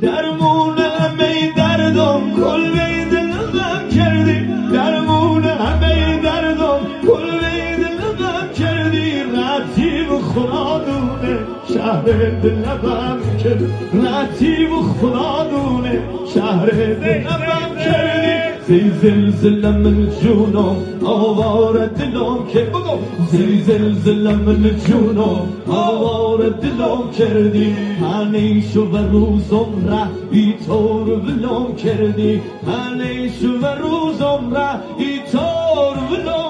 درمون همه دردم کل دلم کردی، درمون همه دردم کل دلم کردی، رتیب خدادونه شهر دلم کردی، رتیب خدادونه شهر دلم کردی. زی زلزله من جونم آوار دلم کردی، زی زلزله من جونم آوار دلم کردی. هنیشو و روزم را ای طور ولم کردی، هنیشو و روزم را ای طور ولم